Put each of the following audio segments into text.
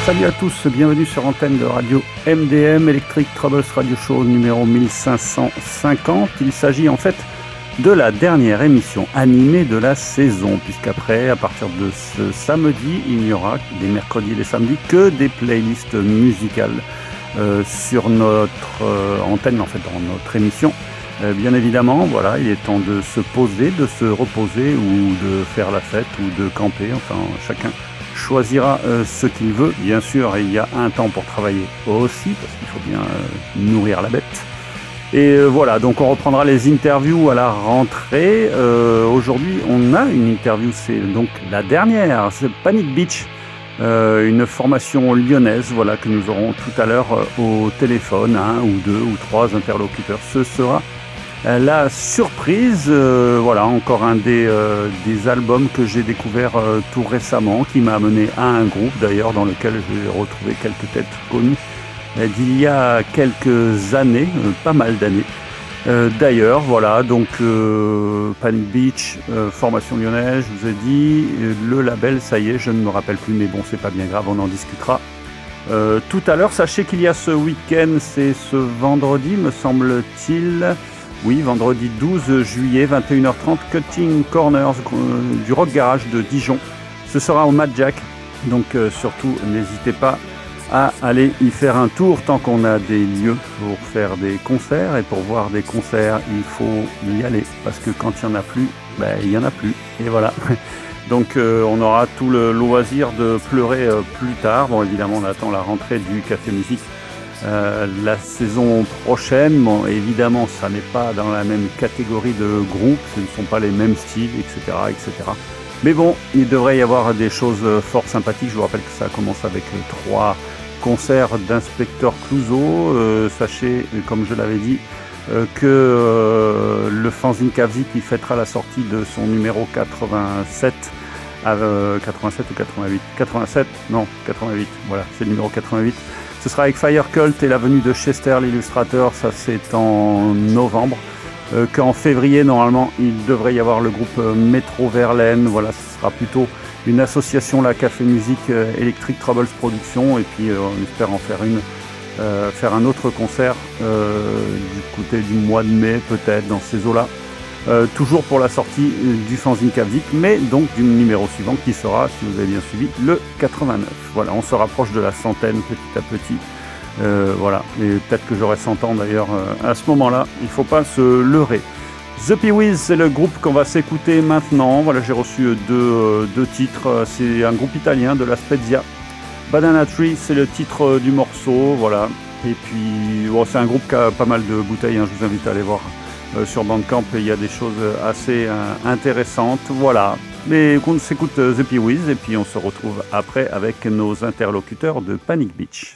Salut à tous, bienvenue sur antenne de radio MDM, Electric Troubles Radio Show numéro 1550. Il s'agit en fait de la dernière émission animée de la saison, puisqu'après, à partir de ce samedi, il n'y aura les mercredis et les samedis que des playlists musicales sur notre antenne, en fait, dans notre émission. Bien évidemment, voilà, il est temps de se poser, de se reposer ou de faire la fête ou de camper, enfin chacun choisira ce qu'il veut. Bien sûr, il y a un temps pour travailler aussi, parce qu'il faut bien nourrir la bête. Et voilà, donc on reprendra les interviews à la rentrée. Aujourd'hui, on a une interview, c'est donc la dernière, c'est Panic Beach, une formation lyonnaise, voilà, que nous aurons tout à l'heure au téléphone, un ou deux ou trois interlocuteurs. Ce sera la surprise, voilà, encore un des albums que j'ai découvert tout récemment, qui m'a amené à un groupe d'ailleurs dans lequel j'ai retrouvé quelques têtes connues d'il y a quelques années, pas mal d'années. D'ailleurs, voilà, donc Panic Beach, formation lyonnaise, je vous ai dit, le label, ça y est, je ne me rappelle plus, mais bon, c'est pas bien grave, on en discutera tout à l'heure. Sachez qu'il y a ce week-end, c'est ce vendredi, me semble-t-il. Oui, vendredi 12 juillet, 21h30, Cutting Corners du Rock Garage de Dijon. Ce sera au Mad Jack, donc surtout n'hésitez pas à aller y faire un tour tant qu'on a des lieux pour faire des concerts. Et pour voir des concerts, il faut y aller, parce que quand il n'y en a plus, ben, il n'y en a plus. Et voilà. Donc on aura tout le loisir de pleurer plus tard. Bon, évidemment, on attend la rentrée du Café Musique. La saison prochaine, bon, évidemment, ça n'est pas dans la même catégorie de groupe, ce ne sont pas les mêmes styles, etc., etc. Mais bon, il devrait y avoir des choses fort sympathiques. Je vous rappelle que ça commence avec 3 concerts d'Inspecteur Clouseau. Sachez, comme je l'avais dit, que le fanzine Kavzi qui fêtera la sortie de son numéro 87, 87 ou 88 87, non, 88, voilà, c'est le numéro 88. Ce sera avec Fire Cult et la venue de Chester l'illustrateur, ça c'est en novembre. Qu'en février, normalement, il devrait y avoir le groupe Métro Verlaine. Voilà, ce sera plutôt une association, la Café Musique Electric Troubles Production. Et puis on espère en faire un autre concert du côté du mois de mai, peut-être, dans ces eaux-là. Toujours pour la sortie du fanzine Kavzik, mais donc du numéro suivant qui sera, si vous avez bien suivi, le 89. Voilà, on se rapproche de la centaine petit à petit. Voilà, et peut-être que j'aurai 100 ans d'ailleurs à ce moment-là, il ne faut pas se leurrer. The Pee-wees, c'est le groupe qu'on va s'écouter maintenant. Voilà, j'ai reçu deux titres. C'est un groupe italien de la Spezia. Banana Tree, c'est le titre du morceau. Voilà, et puis bon, c'est un groupe qui a pas mal de bouteilles, hein. Je vous invite à aller voir sur Bandcamp, il y a des choses assez intéressantes. Voilà, mais on s'écoute The Pee-wees et puis on se retrouve après avec nos interlocuteurs de Panic Beach.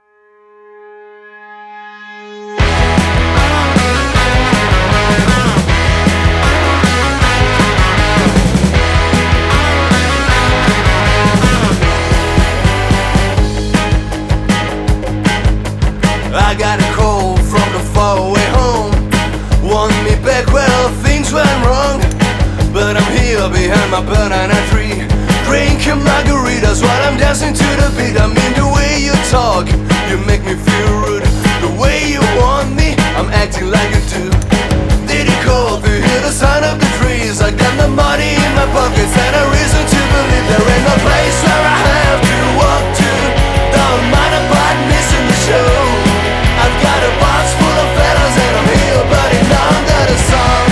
I got a call from the faraway home. Want me back where things went wrong. But I'm here behind my banana tree, drinking margaritas while I'm dancing to the beat. I mean the way you talk, you make me feel rude. The way you want me, I'm acting like you do. Did you call to hear the sound of the trees? I got the money in my pockets and a reason to believe there ain't no place where I have to walk to. Don't mind about missing the show. I've got a box full of fellas and I'm here burning under the sun.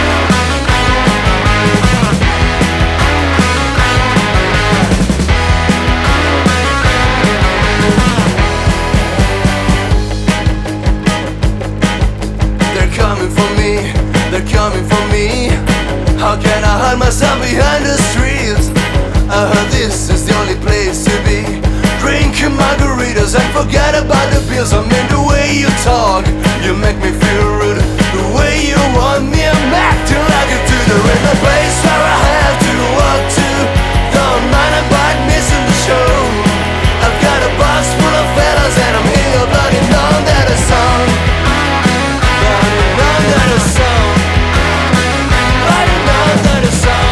They're coming for me, they're coming for me. How can I hide myself behind the streets? I heard this is the only place to be, drinking margaritas and forget about the bills. I mean the way you talk, you make me feel rude. The way you want me, I'm acting like a dude. There ain't no place where I have to walk to. Don't mind about missing the show. I've got a box full of fellas and I'm here burning under the sun. Burning under the sun. Burning under the sun.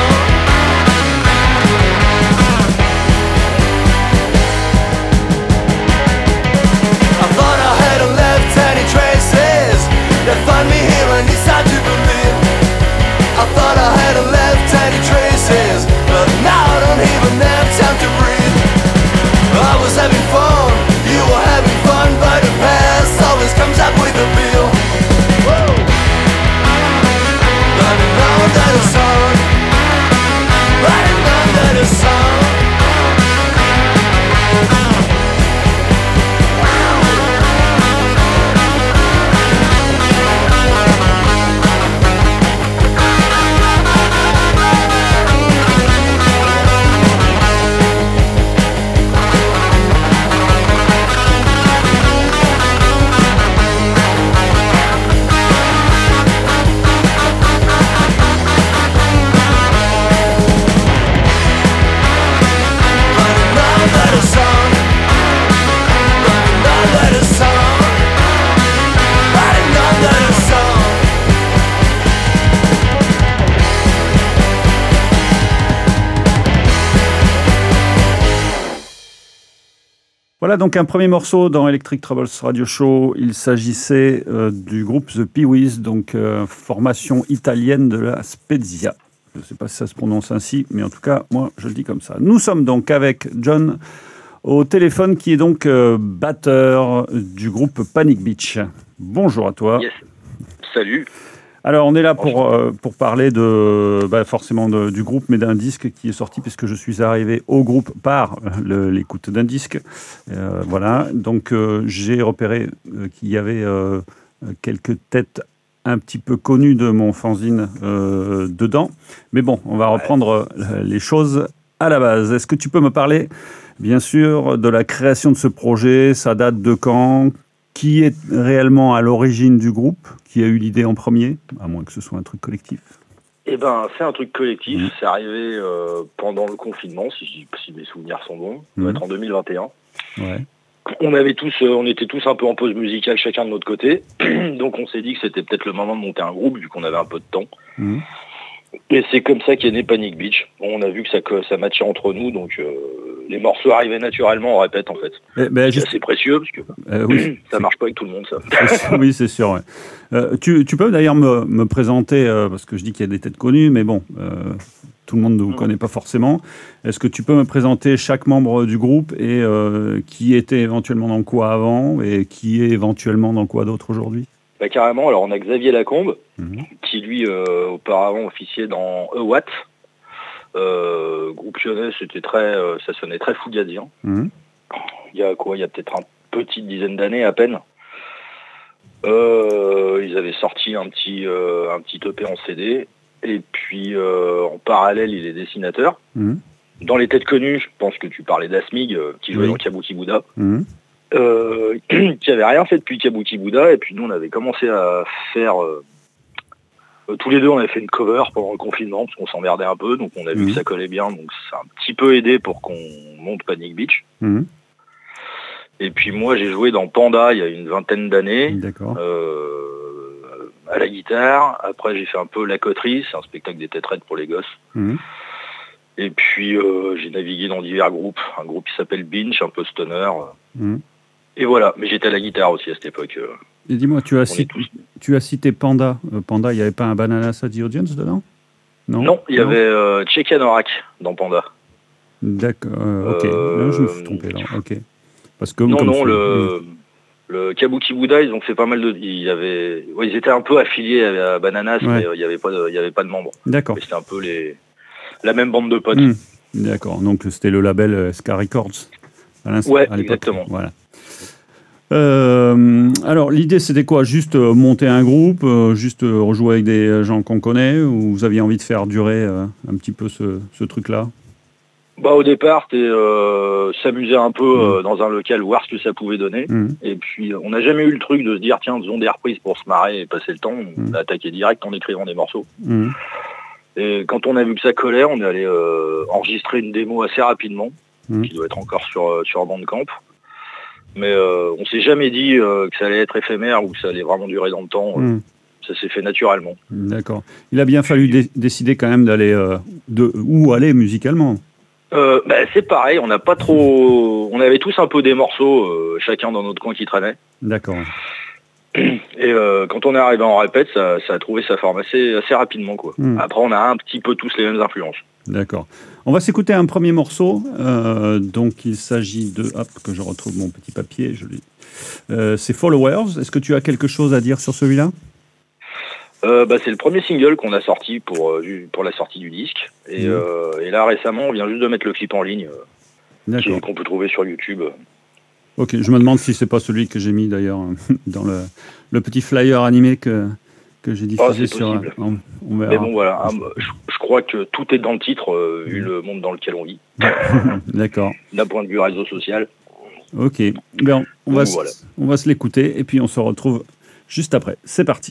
Voilà donc un premier morceau dans Electric Troubles Radio Show. Il s'agissait du groupe The Pee-wees, donc formation italienne de la Spezia. Je ne sais pas si ça se prononce ainsi, mais en tout cas, moi, je le dis comme ça. Nous sommes donc avec John au téléphone, qui est donc batteur du groupe Panic Beach. Bonjour à toi. Yes. Salut. Alors, on est là pour parler forcément du groupe, mais d'un disque qui est sorti, puisque je suis arrivé au groupe par l'écoute d'un disque. Voilà, donc j'ai repéré qu'il y avait quelques têtes un petit peu connues de mon fanzine dedans. Mais bon, on va reprendre les choses à la base. Est-ce que tu peux me parler, bien sûr, de la création de ce projet? Ça date de quand? Qui est réellement à l'origine du groupe? Qui a eu l'idée en premier? À moins que ce soit un truc collectif. Eh ben, c'est un truc collectif. C'est arrivé pendant le confinement, si mes souvenirs sont bons. Ça doit être en 2021. Ouais. On était tous un peu en pause musicale, chacun de notre côté. Donc on s'est dit que c'était peut-être le moment de monter un groupe, vu qu'on avait un peu de temps. Et c'est comme ça qu'est né Panic Beach. Bon, on a vu que ça matchait entre nous, donc les morceaux arrivaient naturellement, on répète en fait. C'est assez précieux, parce que oui, ça marche pas avec tout le monde, ça. Oui, c'est sûr. Ouais. Tu peux d'ailleurs me présenter, parce que je dis qu'il y a des têtes connues, mais bon, tout le monde ne vous connaît pas forcément. Est-ce que tu peux me présenter chaque membre du groupe et qui était éventuellement dans quoi avant et qui est éventuellement dans quoi d'autre aujourd'hui? Bah, carrément, alors on a Xavier Lacombe, qui lui auparavant officiait dans EWAT, groupe lyonnais, ça sonnait très fugazien. Il y a peut-être une petite dizaine d'années à peine. Ils avaient sorti un petit EP en CD, et puis en parallèle il est dessinateur. Dans les têtes connues, je pense que tu parlais d'Asmig, qui jouait dans Kabuki Buddha. Qui avait rien fait depuis Kabuki Buddha, et puis nous on avait commencé à faire tous les deux, on avait fait une cover pendant le confinement parce qu'on s'emmerdait un peu, donc on a vu que ça collait bien, donc ça a un petit peu aidé pour qu'on monte Panic Beach. Et puis moi j'ai joué dans Panda il y a une vingtaine d'années. D'accord. À la guitare. Après j'ai fait un peu La Coterie, c'est un spectacle des têtes raides pour les gosses. Et puis j'ai navigué dans divers groupes, un groupe qui s'appelle Binge, un peu stoner. Et voilà, mais j'étais à la guitare aussi à cette époque. Et dis-moi, tu as cité Panda. Panda, il n'y avait pas un Bananas at the Audience dedans? Non, il y avait Check Anorak dans Panda. D'accord, ok. Non, je me suis trompé là, ok. Parce que, le Kabuki Buddha, ils ont fait pas mal de... Ils étaient un peu affiliés à Bananas, mais il n'y avait pas de membres. D'accord. Mais c'était un peu la même bande de potes. D'accord, donc c'était le label SK Records. Ouais, exactement. Voilà. Alors l'idée c'était quoi? Juste monter un groupe, juste rejouer avec des gens qu'on connaît, ou vous aviez envie de faire durer un petit peu ce truc-là? Bah au départ c'était s'amuser un peu dans un local, voir ce que ça pouvait donner. Et puis on n'a jamais eu le truc de se dire tiens faisons des reprises pour se marrer et passer le temps. On a attaqué direct en écrivant des morceaux. Et quand on a vu que ça collait, on est allé enregistrer une démo assez rapidement, qui doit être encore sur Bandcamp. Mais on s'est jamais dit que ça allait être éphémère ou que ça allait vraiment durer dans le temps. Ça s'est fait naturellement. D'accord. Il a bien fallu décider quand même d'aller où aller musicalement. C'est pareil, on avait tous un peu des morceaux, chacun dans notre coin qui traînait. D'accord. Et quand on est arrivé en répète, ça a trouvé sa forme assez rapidement, quoi. Après, on a un petit peu tous les mêmes influences. D'accord. On va s'écouter un premier morceau. Donc, il s'agit de... Hop, que je retrouve mon petit papier. C'est Followers. Est-ce que tu as quelque chose à dire sur celui-là? C'est le premier single qu'on a sorti pour la sortie du disque. Et là, récemment, on vient juste de mettre le clip en ligne, qu'on peut trouver sur YouTube. Ok, je me demande si c'est pas celui que j'ai mis d'ailleurs dans le petit flyer animé que j'ai diffusé sur... On verra. Mais bon, voilà, je crois que tout est dans le titre, vu le monde dans lequel on vit. D'accord. D'un point de vue réseau social. Ok, ben, on va se l'écouter et puis on se retrouve juste après. C'est parti.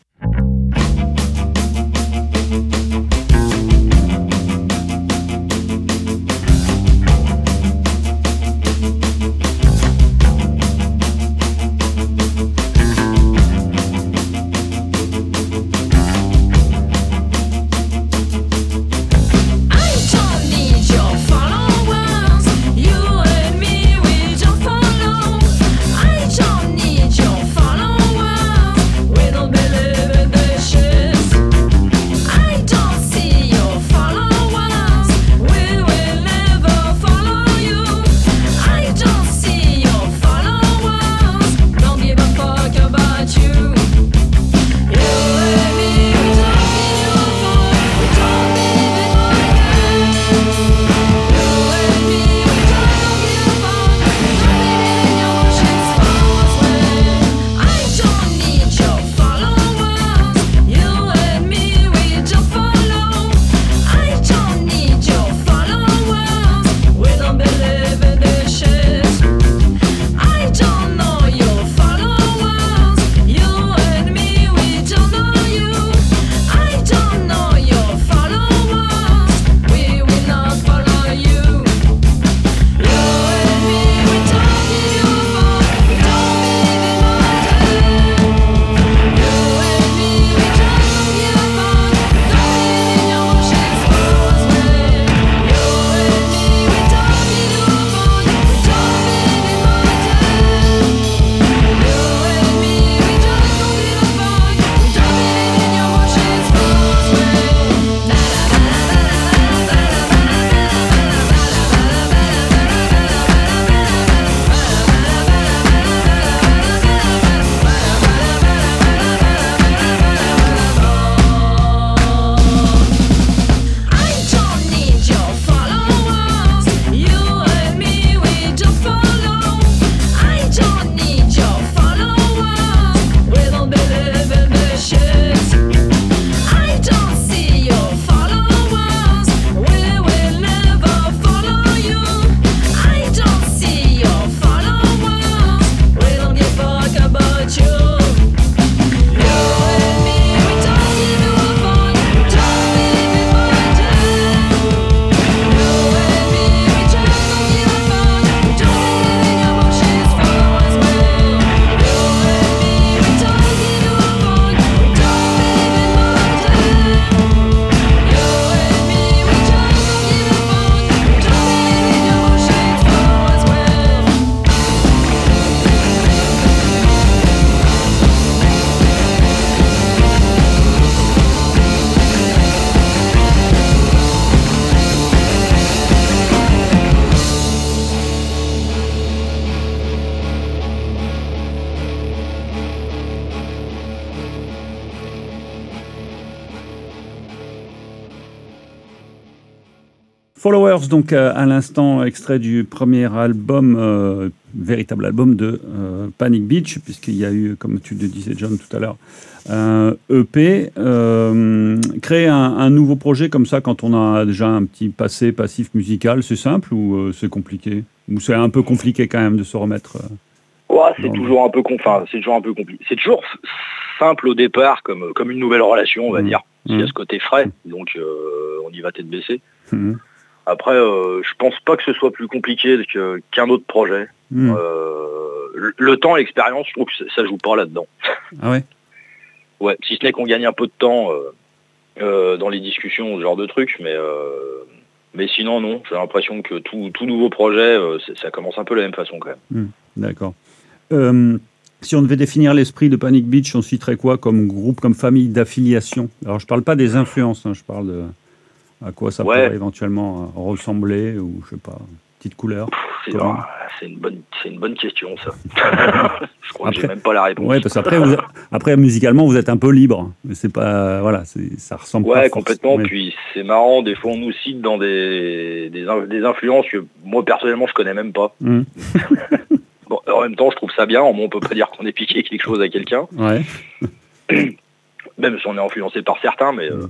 Follow Followers, donc à l'instant, extrait du premier album, véritable album de Panic Beach, puisqu'il y a eu, comme tu le disais John tout à l'heure, un EP. Créer un nouveau projet comme ça quand on a déjà un petit passé passif musical, c'est simple ou c'est compliqué? Ou c'est un peu compliqué quand même de se remettre c'est toujours un peu compliqué. C'est toujours simple au départ, comme une nouvelle relation, on va dire. Il y a ce côté frais, donc on y va tête baissée. Après, je pense pas que ce soit plus compliqué qu'un autre projet. Le temps et l'expérience, je trouve que ça joue pas là-dedans. Ah ouais? Ouais, si ce n'est qu'on gagne un peu de temps dans les discussions, ce genre de trucs, mais sinon non, j'ai l'impression que tout nouveau projet, ça commence un peu de la même façon quand même. D'accord. Si on devait définir l'esprit de Panic Beach, on citerait quoi comme groupe, comme famille d'affiliation? Alors je parle pas des influences, je parle de à quoi ça pourrait éventuellement ressembler, ou je sais pas, petite couleur. C'est une bonne question, ça. Je crois que j'ai même pas la réponse. Ouais, parce qu'après musicalement vous êtes un peu libre. Mais c'est pas, ça ressemble pas. Ouais, complètement. Puis c'est marrant, des fois on nous cite dans des influences que moi personnellement je connais même pas. Bon, en même temps, je trouve ça bien. On peut pas dire qu'on ait piqué quelque chose à quelqu'un. Ouais. Même si on est influencé par certains,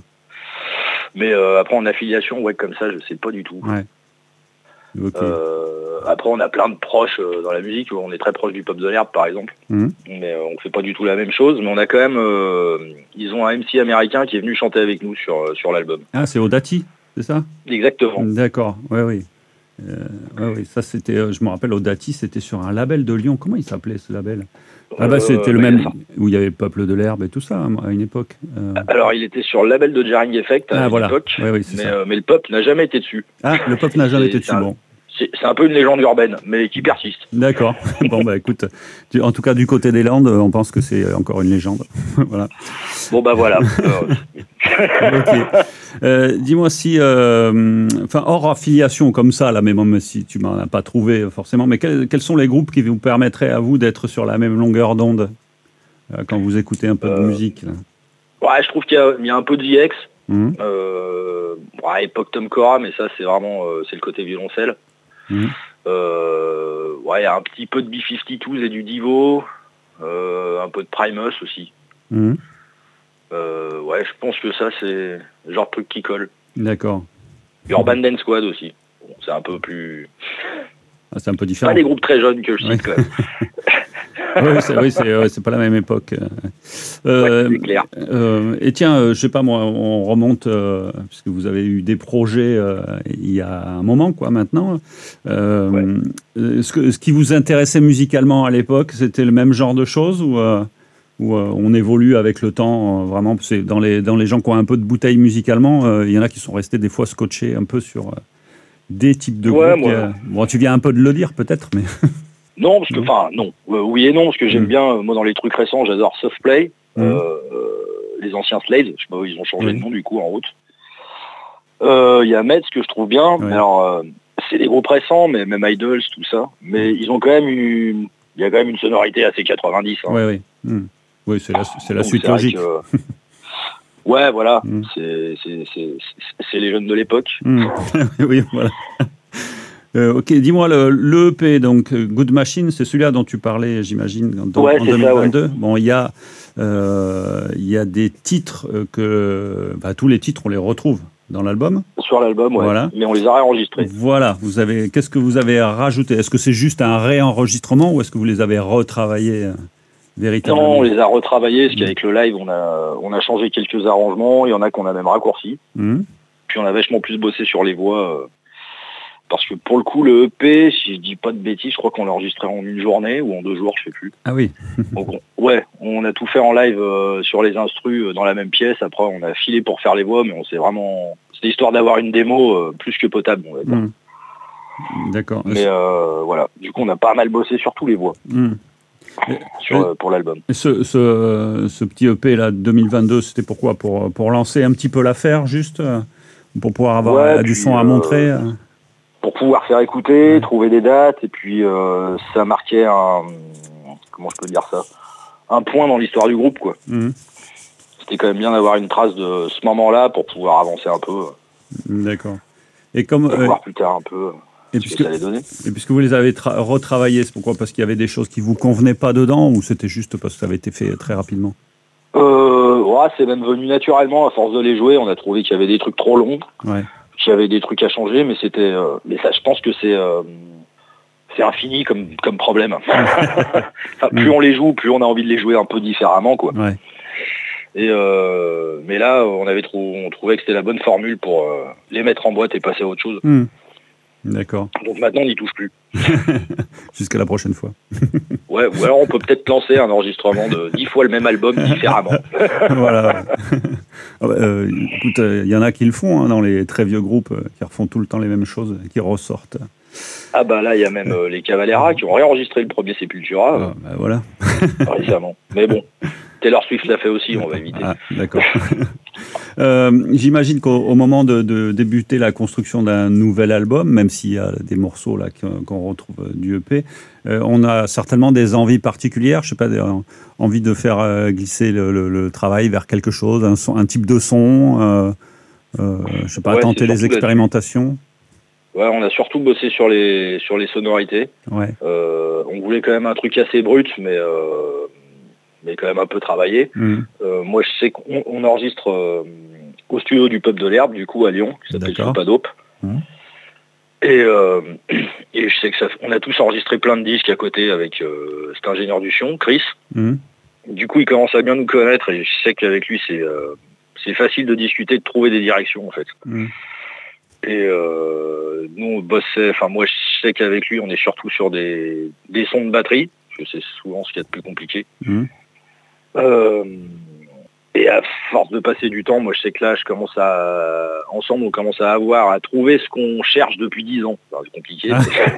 mais après en affiliation, comme ça, je sais pas du tout. Ouais. Okay. Après, on a plein de proches dans la musique. On est très proche du Pop de l'Herbe, par exemple. Mais on fait pas du tout la même chose. Mais on a quand même... ils ont un MC américain qui est venu chanter avec nous sur l'album. Ah, c'est Audati, c'est ça? Exactement. D'accord, oui. Oui, ça c'était, je me rappelle, Audati, c'était sur un label de Lyon. Comment il s'appelait ce label? C'était le même où il y avait Peuple de l'Herbe et tout ça à une époque. Alors il était sur le label de Jarring Effect à une époque, mais le Pop n'a jamais été dessus. Ah, le Pop n'a jamais été dessus, bon. C'est un peu une légende urbaine, mais qui persiste. D'accord. Bon, écoute, en tout cas, du côté des Landes, on pense que c'est encore une légende. Voilà. Bon, voilà. Ok. Dis-moi si, hors affiliation comme ça, là, même si tu m'en as pas trouvé forcément, mais quels sont les groupes qui vous permettraient à vous d'être sur la même longueur d'onde quand vous écoutez un peu de musique là? Ouais, je trouve qu'il y a un peu de VX. Époque Tom Cora, mais ça, c'est vraiment c'est le côté violoncelle. Il y a un petit peu de B-52s et du Divo, un peu de Primus aussi. Je pense que ça, c'est le genre de truc qui colle. D'accord. Urban Dance Squad aussi. Bon, c'est un peu plus... c'est un peu différent. Pas des groupes très jeunes que je cite, quand même. c'est pas la même époque. C'est clair. Et tiens, je sais pas moi, on remonte, parce que vous avez eu des projets il y a un moment, maintenant. Ce qui vous intéressait musicalement à l'époque, c'était le même genre de choses ou on évolue avec le temps, vraiment? C'est dans les gens qui ont un peu de bouteille musicalement, il y en a qui sont restés des fois scotchés un peu sur des types de groupes. Bon, tu viens un peu de le dire peut-être, mais... Non, parce que, non. Oui et non, parce que j'aime bien, moi, dans les trucs récents, j'adore Softplay, les anciens Slaves, je sais pas, ils ont changé de nom, du coup, en route. Il y a Metz, que je trouve bien. Alors, c'est des groupes récents, mais même Idols, tout ça. Mais ils ont quand même il y a quand même une sonorité assez 90. Hein. Oui, c'est la suite logique. Ouais, voilà. C'est les jeunes de l'époque. Oui, voilà. Ok, dis-moi, le EP, donc Good Machine, c'est celui-là dont tu parlais, j'imagine, en 2022. Ça, Bon, il y a des titres tous les titres, on les retrouve dans l'album. Sur l'album, voilà. Mais on les a réenregistrés. Voilà. Qu'est-ce que vous avez rajouté? Est-ce que c'est juste un réenregistrement ou est-ce que vous les avez retravaillés véritablement? Non, on les a retravaillés, parce qu'avec le live, on a changé quelques arrangements. Il y en a qu'on a même raccourcis. Puis on a vachement plus bossé sur les voix. Parce que pour le coup, le EP, si je dis pas de bêtises, je crois qu'on l'a enregistré en une journée ou en 2 jours, je sais plus. Ah oui. Donc, on a tout fait en live sur les instrus dans la même pièce. Après, on a filé pour faire les voix, mais c'était histoire d'avoir une démo plus que potable, on va dire. D'accord. Mais voilà, du coup, on a pas mal bossé sur tous les voix. Pour l'album. Et ce petit EP là 2022, c'était pourquoi? Pour lancer un petit peu l'affaire, juste pour pouvoir avoir du son à montrer. Pour pouvoir faire écouter, trouver des dates, et puis ça marquait comment je peux dire ça, un point dans l'histoire du groupe, quoi. C'était quand même bien d'avoir une trace de ce moment-là pour pouvoir avancer un peu. D'accord. Et comme voir plus tard un peu ce que ça allait donner. Et puisque vous les avez retravaillés, c'est pourquoi? Parce qu'il y avait des choses qui vous convenaient pas dedans, ou c'était juste parce que ça avait été fait très rapidement? C'est même venu naturellement à force de les jouer. On a trouvé qu'il y avait des trucs trop longs, qu'il y avait des trucs à changer, mais c'était. Mais ça, je pense que c'est infini comme problème. Enfin, plus on les joue, plus on a envie de les jouer un peu différemment, quoi. Ouais. Et mais là, on trouvait que c'était la bonne formule pour les mettre en boîte et passer à autre chose. D'accord. Donc maintenant, on n'y touche plus. Jusqu'à la prochaine fois. Ouais, ou alors on peut peut-être lancer un enregistrement de 10 fois le même album différemment. Voilà. Écoute, il y en a qui le font dans les très vieux groupes qui refont tout le temps les mêmes choses, qui ressortent. Ah bah là, il y a même les Cavalera qui ont réenregistré le premier Sepultura voilà. récemment. Mais bon, Taylor Swift l'a fait aussi, on va éviter. Ah, d'accord. J'imagine qu'au moment de débuter la construction d'un nouvel album, même s'il y a des morceaux là qu'on retrouve du EP, on a certainement des envies particulières, je sais pas, envie de faire glisser le travail vers quelque chose, un type de son, je sais pas, tenter les expérimentations. Ouais, on a surtout bossé sur les sonorités. Ouais. On voulait quand même un truc assez brut, mais quand même un peu travaillé. Moi, je sais qu'on enregistre au studio du Peuple de l'Herbe, du coup, à Lyon, qui s'appelle Soupadope. Et je sais que on a tous enregistré plein de disques à côté avec cet ingénieur du son, Chris. Du coup, il commence à bien nous connaître et je sais qu'avec lui, c'est facile de discuter, de trouver des directions, en fait. Et nous, on bossait, enfin, moi, je sais qu'avec lui, on est surtout sur des sons de batterie, parce que c'est souvent ce qu'il y a de plus compliqué. Et à force de passer du temps, moi je sais que là, ensemble, on commence à trouver ce qu'on cherche depuis 10 ans. Enfin, c'est compliqué.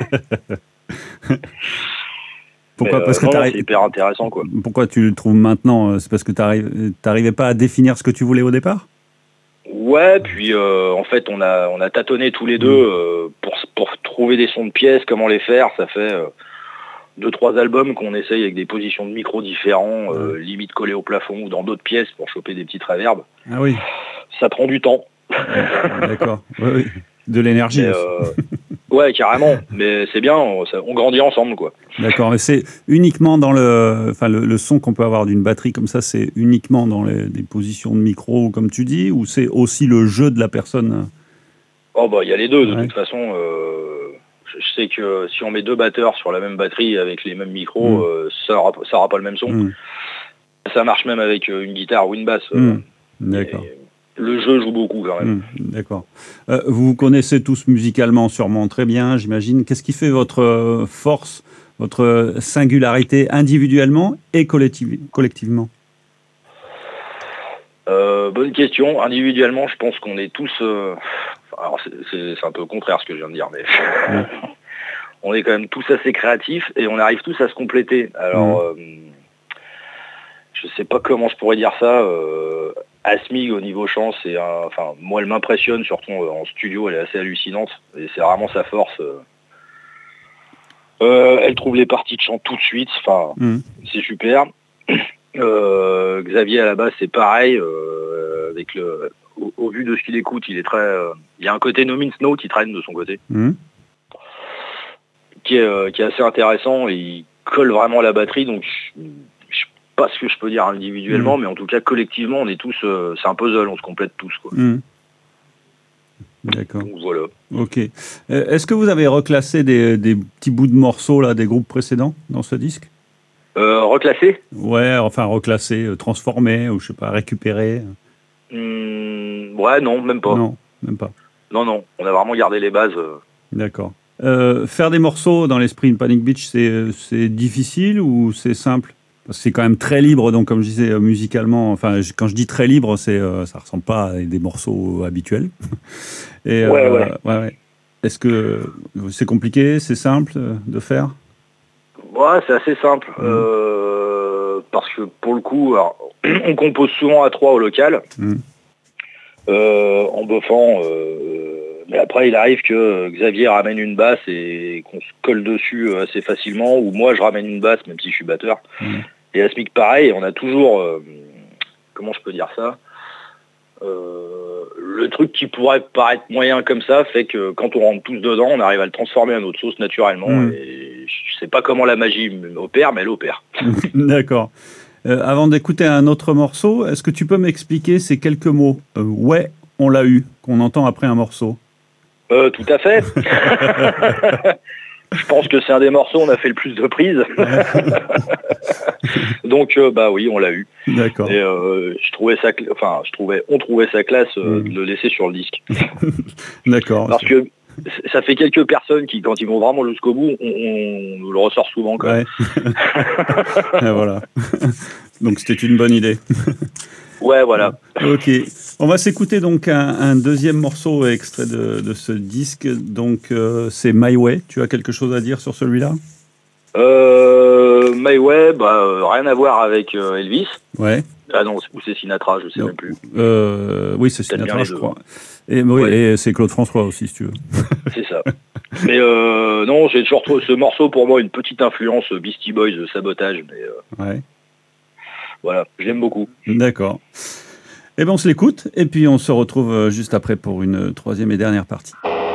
Pourquoi? Parce que c'est hyper intéressant, quoi. Pourquoi tu le trouves maintenant? C'est parce que t'arrivais pas à définir ce que tu voulais au départ? Ouais, puis en fait, on a tâtonné tous les deux pour trouver des sons de pièces, comment les faire. Ça fait 2-3 albums qu'on essaye avec des positions de micro différents, limite collées au plafond ou dans d'autres pièces pour choper des petites reverbs. Ah oui. Ça prend du temps. D'accord. Oui. De l'énergie. Ouais, carrément. Mais c'est bien, on grandit ensemble, quoi. D'accord. Mais c'est uniquement dans le son qu'on peut avoir d'une batterie comme ça, c'est uniquement dans des positions de micro, comme tu dis, ou c'est aussi le jeu de la personne? Oh bah, il y a les deux. De toute façon, je sais que si on met 2 batteurs sur la même batterie avec les mêmes micros, ça aura pas le même son. Ça marche même avec une guitare ou une basse. D'accord. Le jeu joue beaucoup quand même. D'accord. Vous vous connaissez tous musicalement sûrement très bien, j'imagine. Qu'est-ce qui fait votre force, votre singularité individuellement et collectivement? Bonne question. Individuellement, je pense qu'on est tous... alors c'est un peu contraire ce que je viens de dire, mais on est quand même tous assez créatifs et on arrive tous à se compléter. Alors, je sais pas comment je pourrais dire ça. Asmig au niveau chant, moi elle m'impressionne, surtout en studio, elle est assez hallucinante et c'est vraiment sa force. Elle trouve les parties de chant tout de suite, c'est super. Xavier à la base c'est pareil, avec au vu de ce qu'il écoute, il est très, il y a un côté No Means No qui traîne de son côté, qui est assez intéressant et il colle vraiment à la batterie, donc pas ce que je peux dire individuellement, mais en tout cas collectivement on est tous, c'est un puzzle, on se complète tous, quoi. D'accord. Donc voilà. Ok. Est-ce que vous avez reclassé des petits bouts de morceaux là, des groupes précédents dans ce disque? Reclassé? Ouais, enfin reclassé, transformé, ou je sais pas, récupéré. Ouais, non, même pas. Non, même pas. Non, on a vraiment gardé les bases. D'accord. Faire des morceaux dans l'esprit de Panic Beach, c'est difficile ou c'est simple? C'est quand même très libre, donc comme je disais, musicalement, enfin, quand je dis très libre, ça ressemble pas à des morceaux habituels. Et, ouais. Est-ce que c'est compliqué, c'est simple de faire? Ouais, c'est assez simple, parce que pour le coup, alors, on compose souvent à 3 au local, en buffant, mais après il arrive que Xavier ramène une basse et qu'on se colle dessus assez facilement, ou moi je ramène une basse, même si je suis batteur. Et Asmig pareil, on a toujours, comment je peux dire ça, Le truc qui pourrait paraître moyen comme ça fait que quand on rentre tous dedans, on arrive à le transformer en autre sauce naturellement. Et je sais pas comment la magie opère, mais elle opère. D'accord. Avant d'écouter un autre morceau, est-ce que tu peux m'expliquer ces quelques mots ouais, on l'a eu, qu'on entend après un morceau? Tout à fait. Je pense que c'est un des morceaux où on a fait le plus de prises. Donc oui, on l'a eu. D'accord. Et on trouvait ça classe de le laisser sur le disque. D'accord. Parce que ça fait quelques personnes qui, quand ils vont vraiment jusqu'au bout, on nous le ressort souvent. Quoi. Ouais. Et voilà. Donc c'était une bonne idée. Ouais, voilà. Ok. On va s'écouter donc un deuxième morceau extrait de ce disque. Donc c'est My Way. Tu as quelque chose à dire sur celui-là? My Way, rien à voir avec Elvis. Ouais. Ah non, ou c'est Sinatra, je sais même plus. Oui, c'est Sinatra, je crois. Et c'est Claude François aussi, si tu veux. C'est ça. Mais non, j'ai toujours trouvé ce morceau pour moi une petite influence Beastie Boys, Sabotage. Mais, ouais. Voilà, j'aime beaucoup. D'accord. Eh bien, on se l'écoute et puis on se retrouve juste après pour une troisième et dernière partie.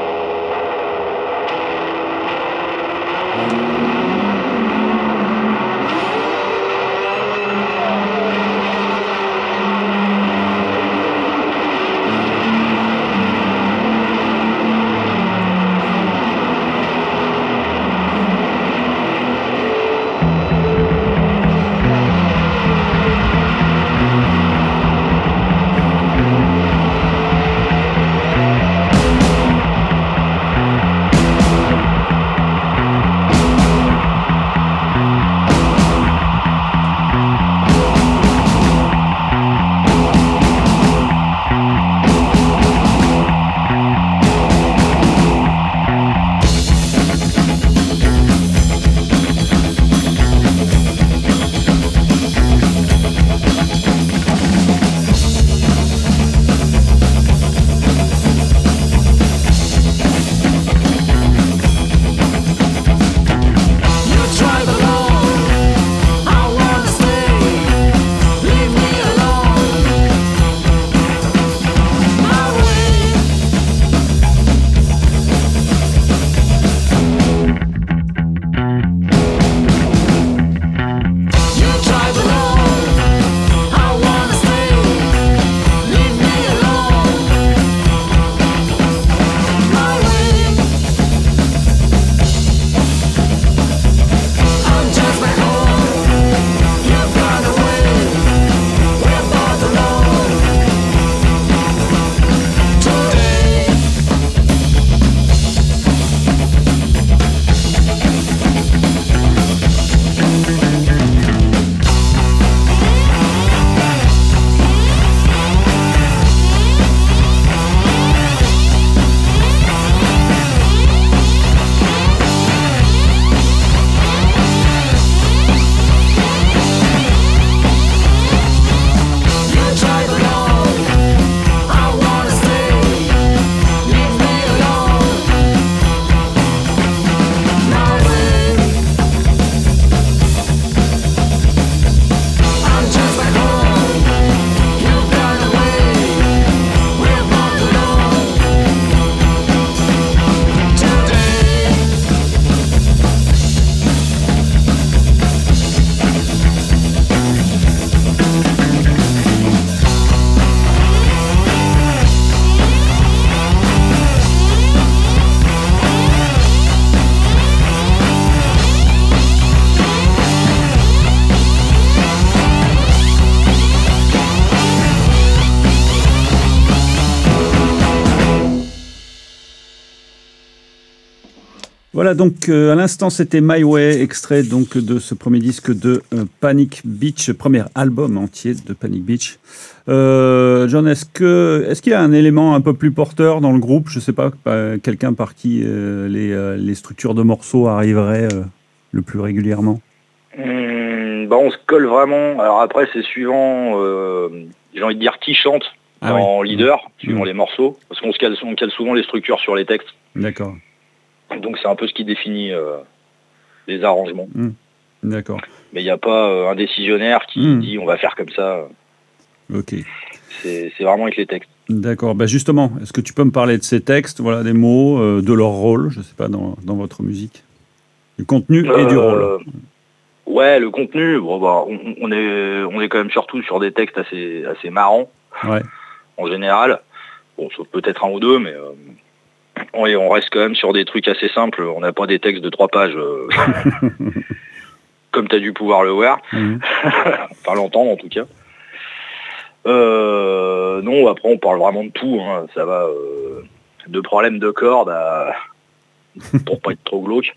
Voilà, donc à l'instant c'était My Way, extrait donc de ce premier disque de Panic Beach, premier album entier de Panic Beach. John, est-ce qu'il y a un élément un peu plus porteur dans le groupe? Je sais pas, quelqu'un par qui les structures de morceaux arriveraient le plus régulièrement? On se colle vraiment. Alors après c'est suivant, j'ai envie de dire qui chante en leader, suivant les morceaux, parce qu'on cale souvent les structures sur les textes. D'accord. Donc c'est un peu ce qui définit les arrangements. D'accord. Mais il n'y a pas un décisionnaire qui dit on va faire comme ça. Ok. C'est vraiment avec les textes. D'accord. Bah justement, est-ce que tu peux me parler de ces textes, voilà, des mots, de leur rôle, je sais pas, dans votre musique, du contenu et du rôle. Ouais, le contenu, bon, bah, on est quand même surtout sur des textes assez marrants, en général. Bon, sauf peut-être un ou deux, mais on reste quand même sur des trucs assez simples. On n'a pas des textes de 3 pages, comme tu as dû pouvoir le voir, enfin l'entendre en tout cas. Non, après on parle vraiment de tout, hein. Ça va de problèmes de cordes à, pour pas être trop glauque,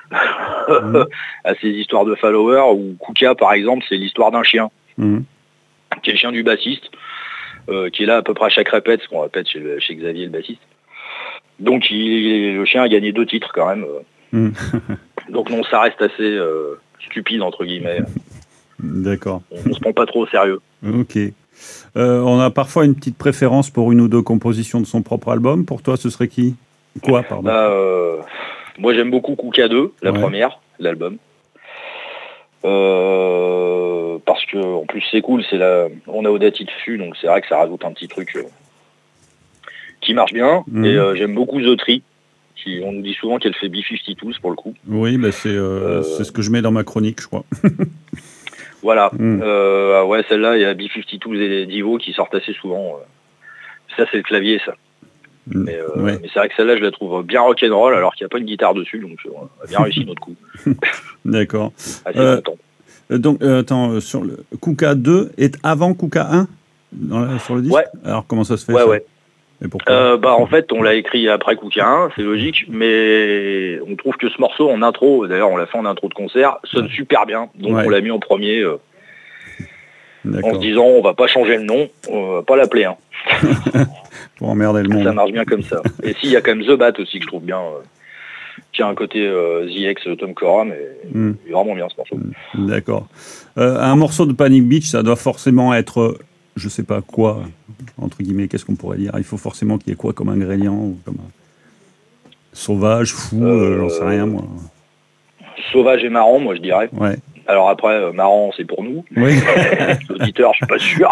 à ces histoires de followers, ou Kuka par exemple, c'est l'histoire d'un chien, qui est le chien du bassiste, qui est là à peu près à chaque répète, ce qu'on répète chez Xavier le bassiste. Donc le chien a gagné 2 titres quand même. Donc non, ça reste assez stupide entre guillemets. D'accord. On se prend pas trop au sérieux. Ok. On a parfois une petite préférence pour une ou deux compositions de son propre album. Pour toi, ce serait qui? Quoi, pardon? Moi, j'aime beaucoup Kuka 2, la première, l'album. Parce que en plus c'est cool, on a Audacity dessus, donc c'est vrai que ça rajoute un petit truc qui marche bien. Et j'aime beaucoup The Tree. On nous dit souvent qu'elle fait B-52s pour le coup. Oui, bah c'est ce que je mets dans ma chronique, je crois. Voilà. Ouais, celle-là, il y a B-52s et Divo qui sortent assez souvent. Ça, c'est le clavier, ça. Mais c'est vrai que celle-là, je la trouve bien rock'n'roll, alors qu'il n'y a pas une guitare dessus, donc on a bien réussi notre coup. D'accord. Assez content. Donc, attends, sur le Kuka 2 est avant Kuka 1 sur le disque? Ouais. Alors, comment ça se fait? Ouais. Et pourquoi? En fait, on l'a écrit après Kuka 1, c'est logique, mais on trouve que ce morceau en intro, d'ailleurs on l'a fait en intro de concert, sonne super bien, donc on l'a mis en premier, en se disant on va pas changer le nom, on va pas l'appeler. Pour emmerder le monde. Ça marche bien comme ça. Et si, il y a quand même The Bat aussi que je trouve bien, qui a un côté The X Tom Cora, mais il est vraiment bien ce morceau. D'accord. Un morceau de Panic Beach, ça doit forcément être... je sais pas quoi, entre guillemets, qu'est-ce qu'on pourrait dire? Il faut forcément qu'il y ait quoi comme ingrédient, ou comme sauvage, fou, j'en sais rien moi. Sauvage et marrant, moi je dirais. Ouais. Alors après, marrant c'est pour nous. Oui. L'auditeur, je suis pas sûr.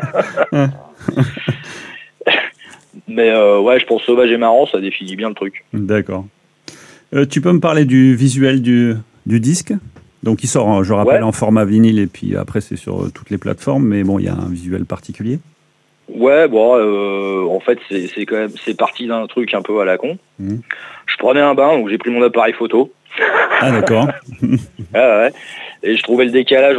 Mais ouais, je pense sauvage et marrant, ça définit bien le truc. D'accord. Tu peux me parler du visuel du disque? Donc il sort, je rappelle, en format vinyle, et puis après c'est sur toutes les plateformes, mais bon, il y a un visuel particulier. Ouais, bon, en fait c'est parti d'un truc un peu à la con. Je prenais un bain, donc j'ai pris mon appareil photo. Ah d'accord. Ouais. Et je trouvais le décalage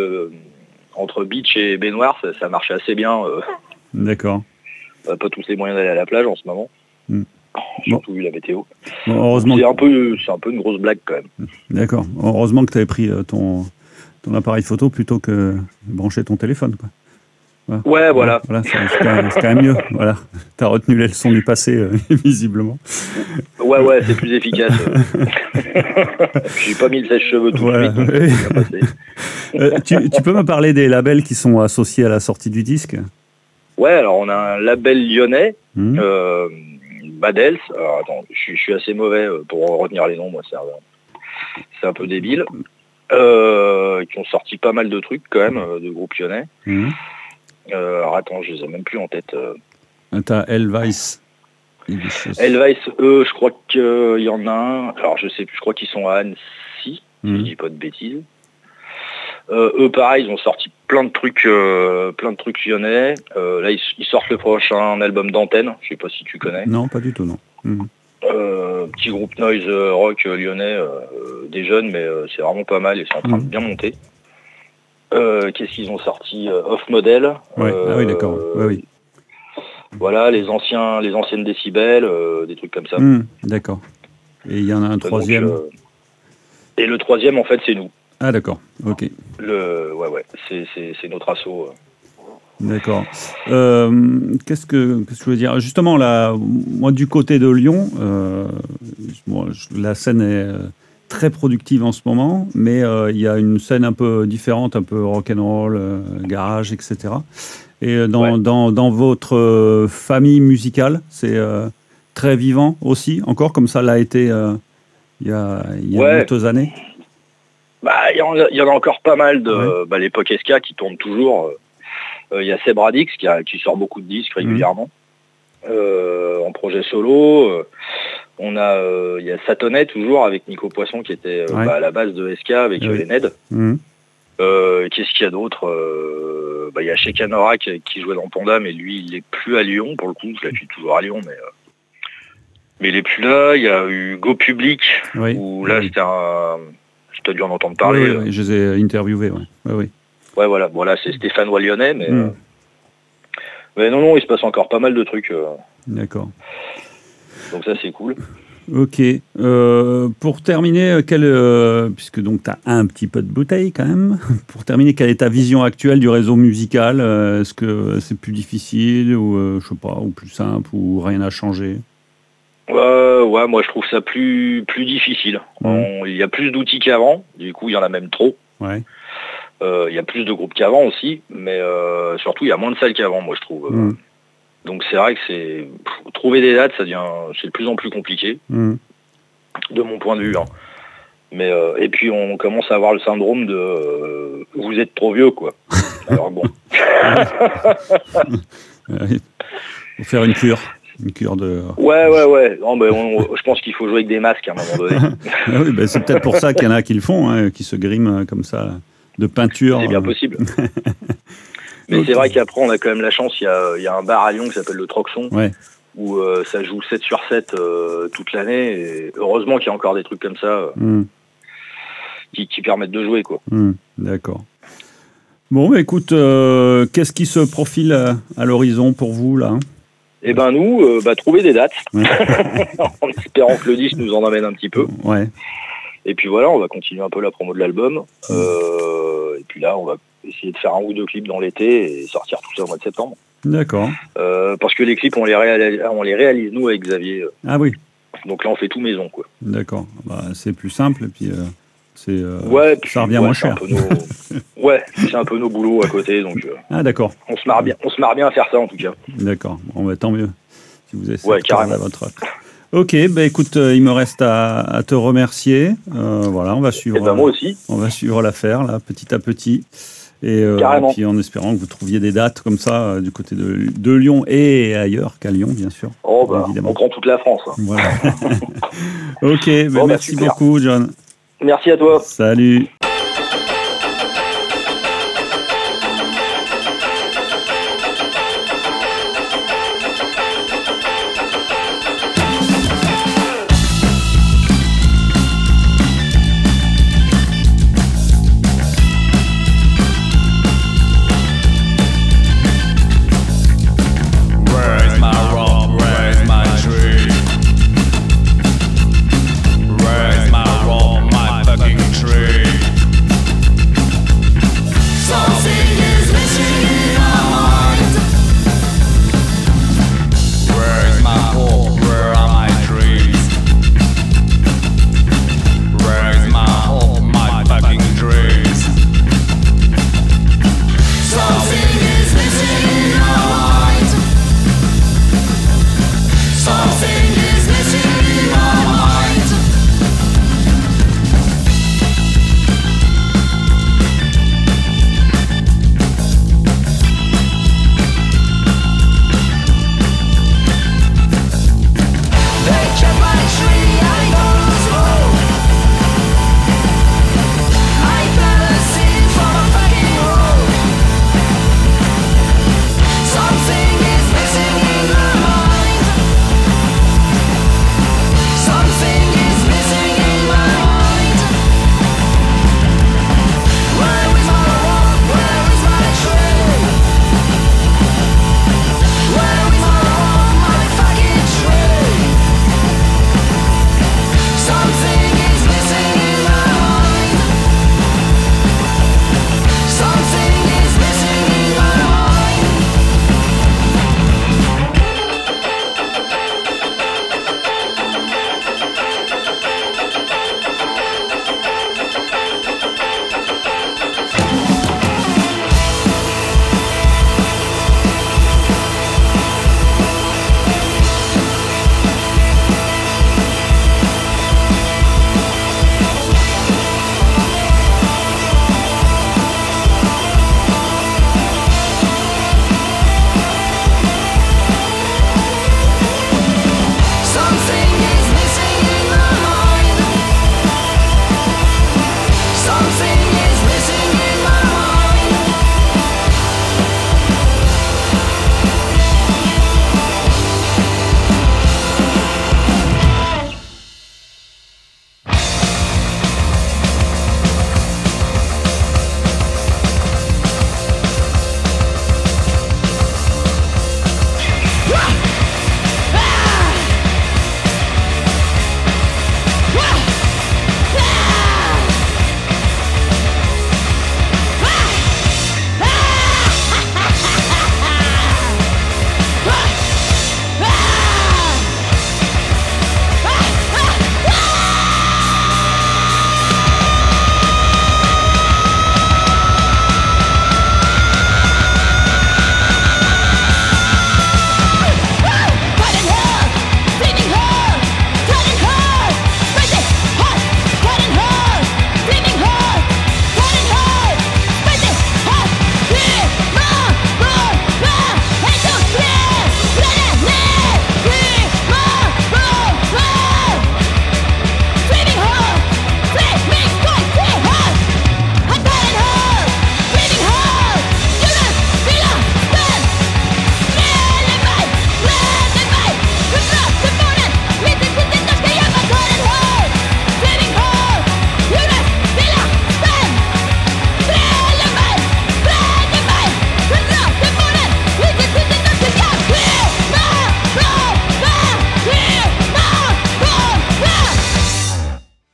entre beach et baignoire, ça marchait assez bien. D'accord. On n'a pas tous les moyens d'aller à la plage en ce moment. Surtout vu la météo. Bon, heureusement c'est un peu une grosse blague quand même. D'accord. Heureusement que tu avais pris ton appareil photo plutôt que de brancher ton téléphone, quoi. Ouais, voilà. C'est quand même mieux. Voilà. Tu as retenu les leçons du passé, visiblement. Ouais, c'est plus efficace. J'ai pas mis le sèche-cheveux tout de suite. Tu peux me parler des labels qui sont associés à la sortie du disque? Ouais, alors on a un label lyonnais, Badels. Alors attends, je suis assez mauvais pour retenir les noms, moi, c'est un peu débile. Qui ont sorti pas mal de trucs quand même, de groupes lyonnais. Alors attends, je les ai même plus en tête. T'as Elvice. Elvice, je crois qu'il y en a un. Alors je sais plus, je crois qu'ils sont à Annecy, si je dis pas de bêtises. Eux pareil, ils ont sorti plein de trucs lyonnais. Là ils sortent le prochain album d'Antenne, je sais pas si tu connais. Non, pas du tout, non. Petit groupe noise rock lyonnais, des jeunes, mais c'est vraiment pas mal, ils sont en train de bien monter. Qu'est-ce qu'ils ont sorti? Off Model. Ah oui, d'accord. Oui. Voilà, les anciennes décibels, des trucs comme ça. D'accord. Et il y en a un troisième. Et le troisième, en fait, c'est nous. Ah d'accord, ok. Ouais, c'est notre assaut. D'accord. Qu'est-ce que je veux dire? Justement, là, moi, du côté de Lyon, la scène est très productive en ce moment, mais il y a une scène un peu différente, un peu rock'n'roll, garage, etc. Et dans votre famille musicale, c'est très vivant aussi, encore comme ça l'a été il y a quelques années. Il y en a encore pas mal de l'époque SK qui tourne toujours. Il y a Seb Radix qui sort beaucoup de disques régulièrement en projet solo. Il y a Satonnet toujours avec Nico Poisson qui était à la base de SK avec les Ned. Qu'est-ce qu'il y a d'autre? Il y a Shekanora qui jouait dans Panda, mais lui il est plus à Lyon pour le coup. Je la suis toujours à Lyon, mais il est plus là. Il y a eu Go Public où là c'était tu as dû en entendre parler. Oui, je les ai interviewés. Ouais, voilà, c'est Stéphane Lyonnais, mais non, il se passe encore pas mal de trucs. D'accord. Donc ça, c'est cool. Ok. Pour terminer, puisque donc tu as un petit peu de bouteille quand même, pour terminer, quelle est ta vision actuelle du réseau musical? Est-ce que c'est plus difficile ou, je sais pas, ou plus simple ou rien n'a changé? Ouais, moi je trouve ça plus difficile. Il y a plus d'outils qu'avant, du coup il y en a même trop. Ouais. Il y a plus de groupes qu'avant aussi, mais surtout il y a moins de salles qu'avant, moi je trouve. Donc c'est vrai que trouver des dates, c'est de plus en plus compliqué, de mon point de vue. Mais et puis on commence à avoir le syndrome de vous êtes trop vieux, quoi. Alors bon. Faut faire une cure. Une cure de... Ouais. Non, je pense qu'il faut jouer avec des masques à un moment donné. Oui, c'est peut-être pour ça qu'il y en a qui le font, qui se griment comme ça, de peinture. C'est bien possible. Mais c'est vrai qu'après, on a quand même la chance, il y a un bar à Lyon qui s'appelle le Troxon, où ça joue 7 sur 7 toute l'année. Et heureusement qu'il y a encore des trucs comme ça qui permettent de jouer, quoi. D'accord. Bon, écoute, qu'est-ce qui se profile à l'horizon pour vous, là? Eh ben nous, trouver des dates, en espérant que le disque nous en amène un petit peu. Ouais. Et puis voilà, on va continuer un peu la promo de l'album. Et puis là, on va essayer de faire 1 ou 2 clips dans l'été et sortir tout ça au mois de septembre. D'accord. Parce que les clips, on les réalise nous avec Xavier. Ah oui. Donc là, on fait tout maison, quoi. D'accord. C'est plus simple et puis ça revient moins cher. C'est un peu nos boulots à côté, donc. Ah d'accord. On se marre bien à faire ça en tout cas. D'accord. Bon, tant mieux. Si vous avez carrément. votre. Ok, écoute, il me reste à te remercier. Voilà, on va suivre. Moi aussi. On va suivre l'affaire là, petit à petit. Et puis en espérant que vous trouviez des dates comme ça du côté de Lyon et ailleurs qu'à Lyon, bien sûr. On prend toute la France. Voilà. Ok, merci beaucoup, John. Merci à toi. Salut. Where's my rock, my fucking tree?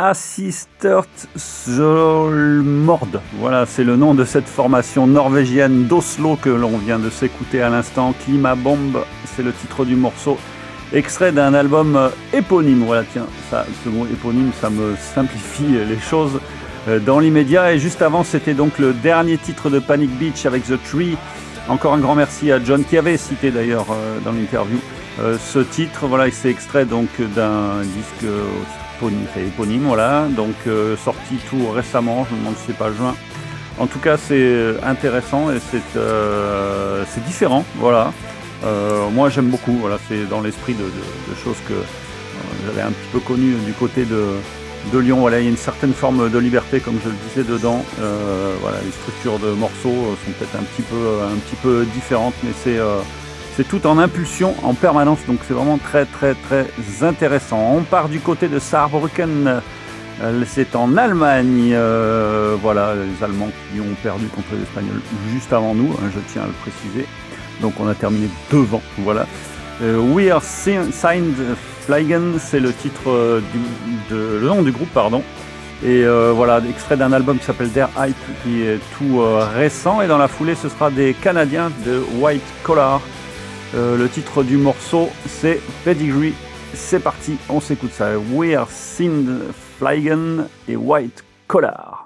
Assistert Mord. Voilà, c'est le nom de cette formation norvégienne d'Oslo que l'on vient de s'écouter à l'instant. Klimabomb, c'est le titre du morceau, extrait d'un album éponyme. Voilà, tiens, ça, ce mot éponyme, ça me simplifie les choses dans l'immédiat. Et juste avant, c'était donc le dernier titre de Panic Beach avec The Tree. Encore un grand merci à John qui avait cité d'ailleurs dans l'interview ce titre. Voilà, c'est extrait donc d'un disque éponyme, voilà, donc sorti tout récemment, je me demande si c'est pas juin. En tout cas, c'est intéressant et c'est différent, voilà. Moi, j'aime beaucoup, voilà, c'est dans l'esprit de choses que j'avais un petit peu connues du côté de Lyon. Voilà, il y a une certaine forme de liberté, comme je le disais dedans. Voilà, les structures de morceaux sont peut-être un petit peu différentes, mais c'est tout en impulsion en permanence, donc c'est vraiment très très très intéressant. On part du côté de Saarbrücken, c'est en Allemagne. Voilà, les Allemands qui ont perdu contre les Espagnols juste avant nous, hein, je tiens à le préciser. Donc on a terminé devant, voilà. We Are Signed Fliegen, c'est le titre, le nom du groupe, pardon. Et voilà, extrait d'un album qui s'appelle Der Hype, qui est tout récent. Et dans la foulée, ce sera des Canadiens de White Collar. Le titre du morceau, c'est Pedigree. C'est parti, on s'écoute ça. We Are Signed Fliegen et White Collar.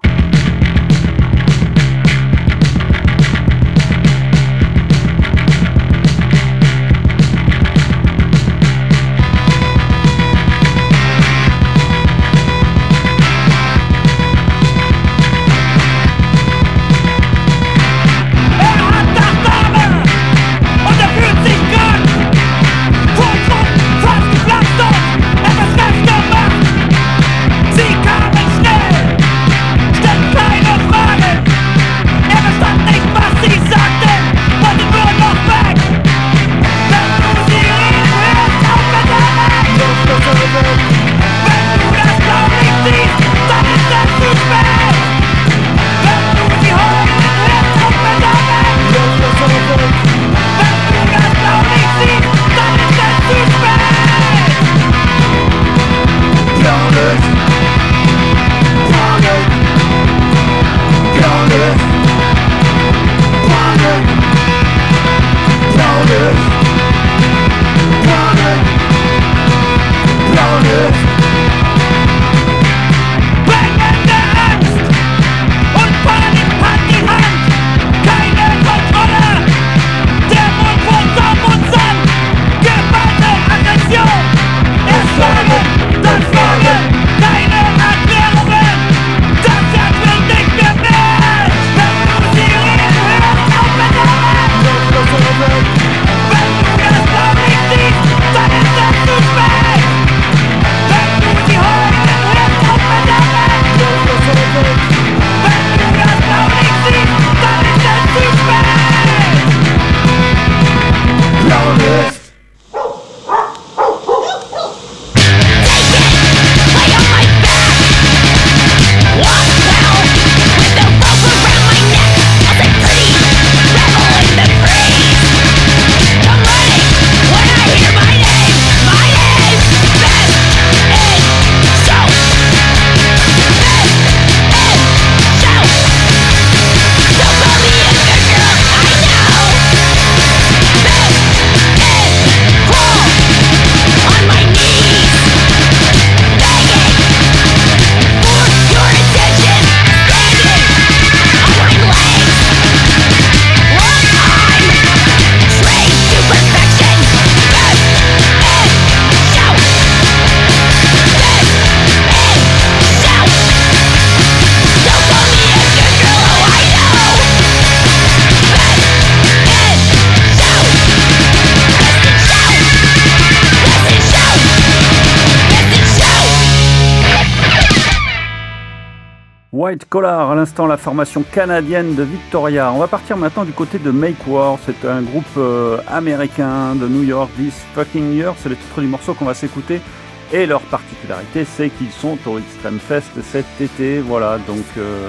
White Collar, à l'instant la formation canadienne de Victoria. On va partir maintenant du côté de Make War, c'est un groupe américain de New York, This Fucking Year, c'est le titre du morceau qu'on va s'écouter. Et leur particularité, c'est qu'ils sont au Extreme Fest cet été, voilà, donc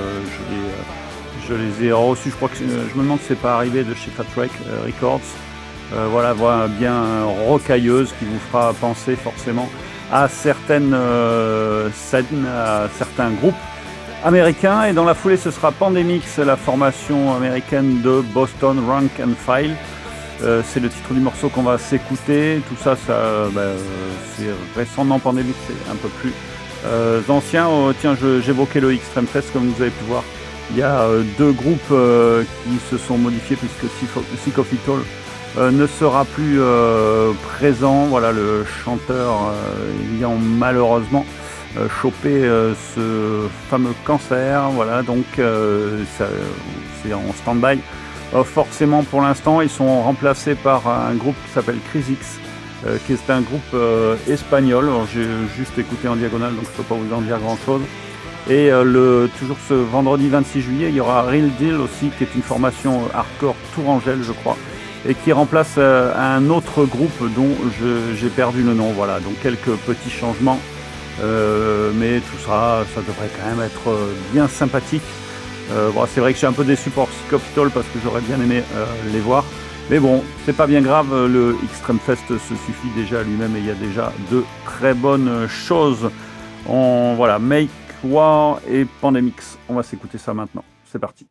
je les ai reçus, je crois que je me demande si c'est pas arrivé de chez Fat Wreck Records. Voilà, voix bien rocailleuse qui vous fera penser forcément à certaines scènes, à certains groupes américains. Et dans la foulée, ce sera Pandemix, la formation américaine de Boston, Rank and File. C'est le titre du morceau qu'on va s'écouter. Tout ça, c'est récent. Non, Pandemix, c'est un peu plus ancien. Tiens, j'évoquais le Extreme Fest, comme vous avez pu voir. Il y a deux groupes qui se sont modifiés puisque Sick of It All ne sera plus présent. Voilà, le chanteur ayant malheureusement chopé ce fameux cancer. Voilà, donc c'est en stand-by. Forcément pour l'instant, ils sont remplacés par un groupe qui s'appelle Crisix, qui est un groupe espagnol. Alors, j'ai juste écouté en diagonale, donc je ne peux pas vous en dire grand-chose. Et toujours ce vendredi 26 juillet, il y aura Real Deal aussi, qui est une formation hardcore tourangelle, je crois, et qui remplace un autre groupe dont j'ai perdu le nom. Voilà, donc quelques petits changements, mais tout ça devrait quand même être bien sympathique. C'est vrai que je suis un peu déçu pour Scopitol parce que j'aurais bien aimé les voir. Mais bon, c'est pas bien grave, le Extreme Fest se suffit déjà à lui-même et il y a déjà de très bonnes choses. Voilà, Make War et Pandemix. On va s'écouter ça maintenant. C'est parti.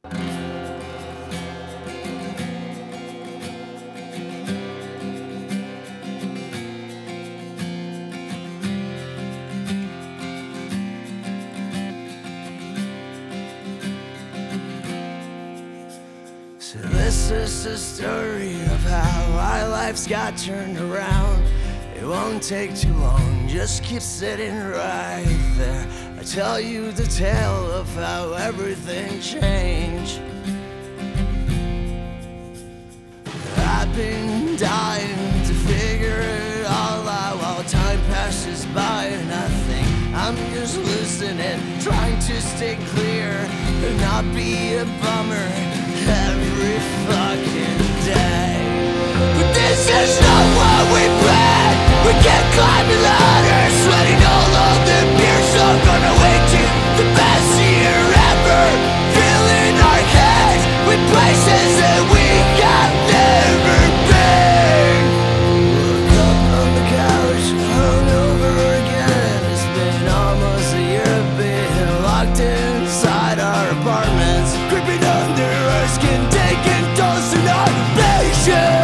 So this is the story of how our lives got turned around. It won't take too long, just keep sitting right there. I tell you the tale of how everything changed. I've been dying to figure it all out while time passes by, and I think I'm just listening, trying to stay clear and not be a bummer every fucking day. But this is not what we planned. We can't climb the ladder, sweating all of the beer, so I'm gonna wait till the best year ever. Filling our heads with places that we have never been. Woke up on the couch, hung over again. It's been almost a year of being locked inside our apartments, creeping under our skin, taking tolls in our patience.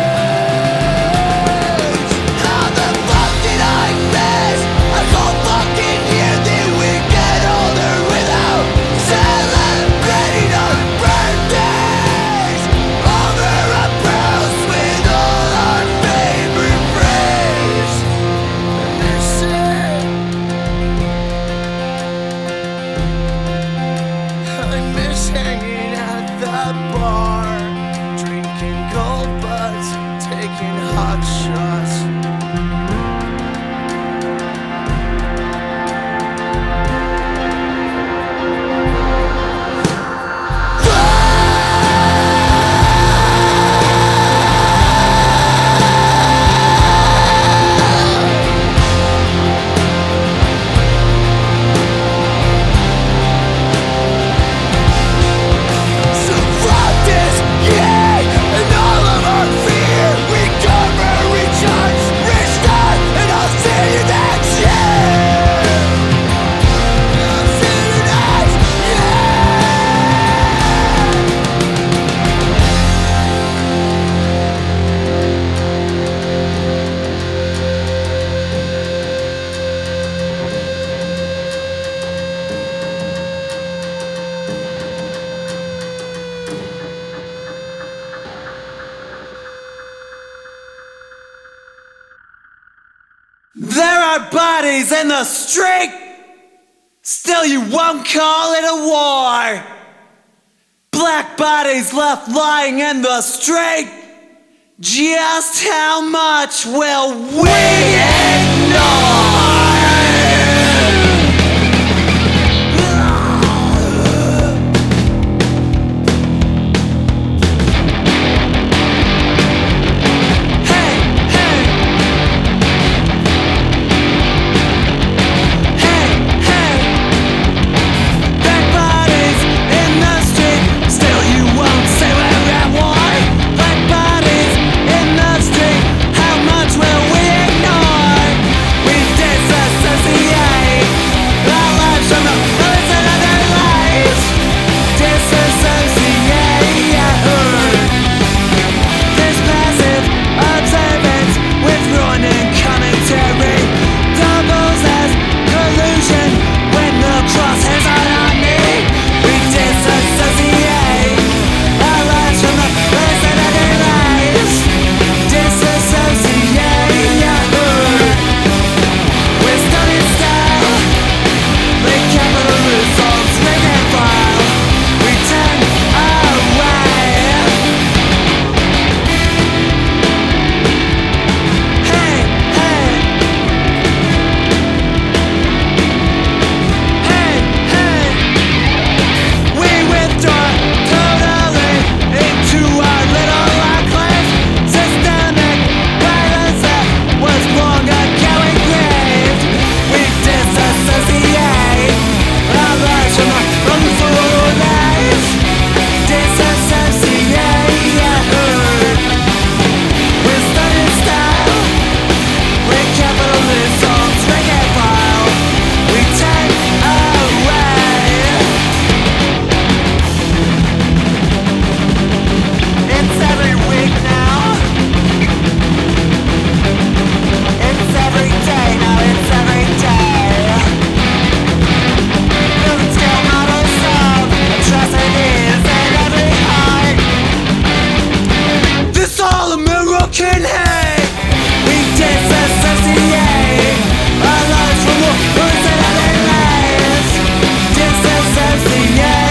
In the street, still you won't call it a war. Black bodies left lying in the street. Just how much will we ignore? We've can hate. We disassociate our lives from the words that are their lives. Disassociate.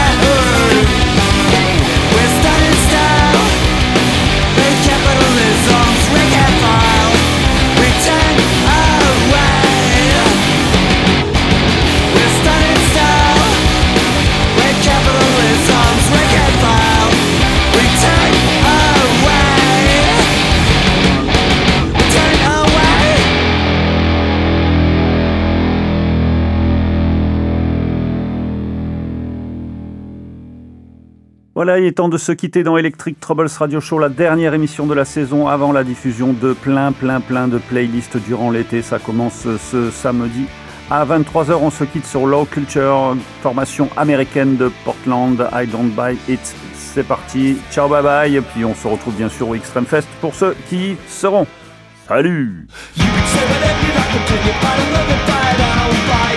We're standing still. The capitalism's rank and file. We turn away. We're standing still. The capitalism's rank and file. We turn away. We turn away. Voilà, il est temps de se quitter dans Electric Troubles Radio Show, la dernière émission de la saison avant la diffusion de plein de playlists durant l'été. Ça commence ce samedi à 23h. On se quitte sur Low Culture, formation américaine de Portland. I Don't Buy It. C'est parti, ciao, bye bye. Et puis on se retrouve bien sûr au Extreme Fest pour ceux qui y seront. Salut! You can say whatever you like until you find another fight. I don't buy